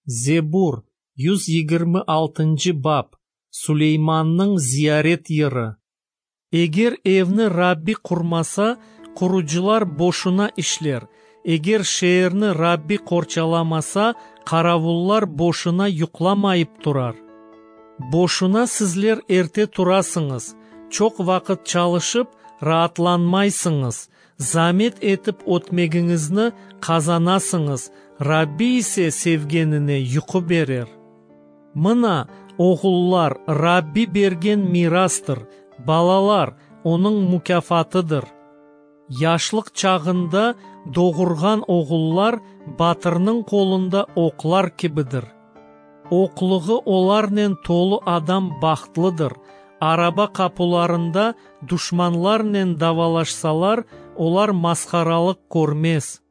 Зебур 126 бап. Сулейманның зиярет йыры. Егер evni Рабби құрмаса, құручылар бошына ішлер. Егер шеерні Рабби қорчаламаса, қаравуллар бошына юқламайып тұрар. Бошына сізлер ерте тұрасыңыз. Çok вақыт çalışып, rahatlanмайсыңыз. Замет етіп отмегіңізні қазанасыңыз. Рабби ise sevgenine yuqu берер. Мына оғыллар Рабби берген мирастыр. Балалар оның мүкафатыдыр. Яшлық чағында доғырған оғыллар батырның қолында оқлар кебідір. Оқлығы оларнен толы адам бақтлыдыр. Араба қапыларында душманларнен давалашсалар, олар масқаралық көрмес.